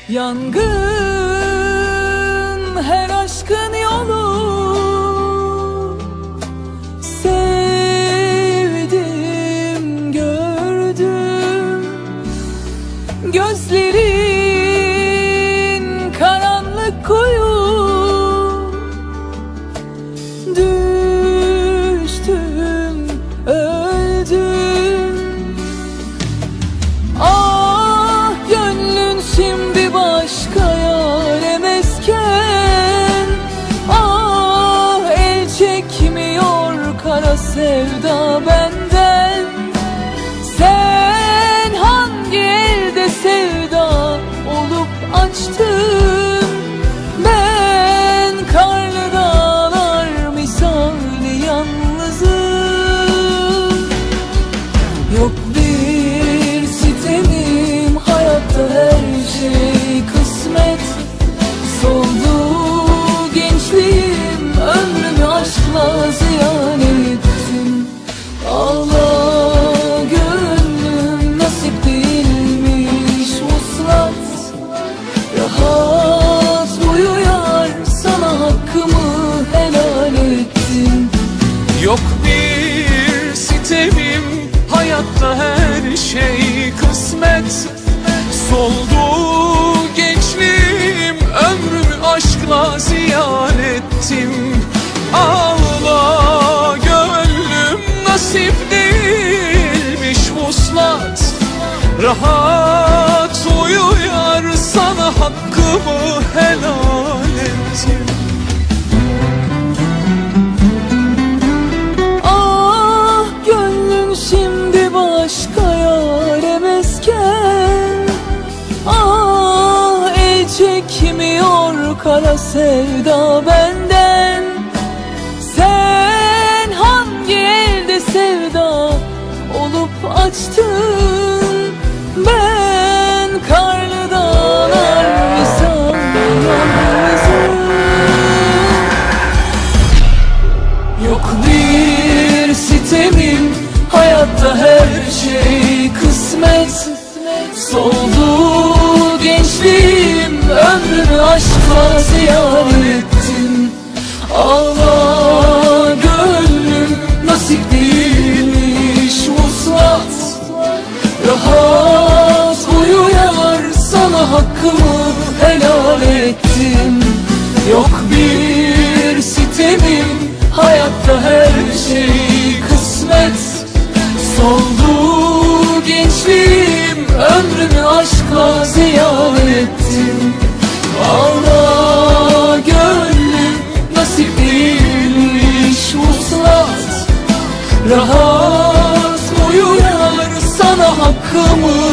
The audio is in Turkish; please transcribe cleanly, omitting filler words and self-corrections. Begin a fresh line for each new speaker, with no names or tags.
Yangın her aşkın yolu, sevdim gördüm. Gözlerin karanlık kuyu, düştüm öldüm. Ah gönlün şimdi başka yâre mesken, ah el çekmiyor kara sevda benden. Sen hangi elde sevda olup açtın, ben karlı dağlar misali yalnızım. Yok bir sitemim, hayatta her şey kısmet. Soldu gençliğim, ömrümü aşkla ziyan ettim. Allah gönlüm, nasip değilmiş vuslat. Rahat uyuyar, sana hakkımı helal ettim.
Yok bir sitemim, hayatta her şey kısmet. Soldu gençliğim, ömrümü aşkla ziyan ettim. Ağla gönlüm, nasip değilmiş vuslat. Rahat uyuyar, sana hakkımı helal ettim.
Ah gönlün şimdi başka yâre mesken, ah el çekmiyor kara sevda benden. Sen hangi elde sevda olup açtın, ben karlı dağlar misali yalnızım. Yok bir sitemim, hayatta her şey kısmet. Soldu gençliğim, ömrümü aşkla ziyan ettim. Allah gönlüm, nasip değilmiş vuslat. Rahat uyuyar, sana hakkımı helal ettim. Yok bir sitemim, hayatta her şey kısmet. Soldu gençliğim, ömrümü aşkla ziyan ettim. Allah gönlüm, nasip değilmiş vuslat. Rahat uyuyar, sana hakkımı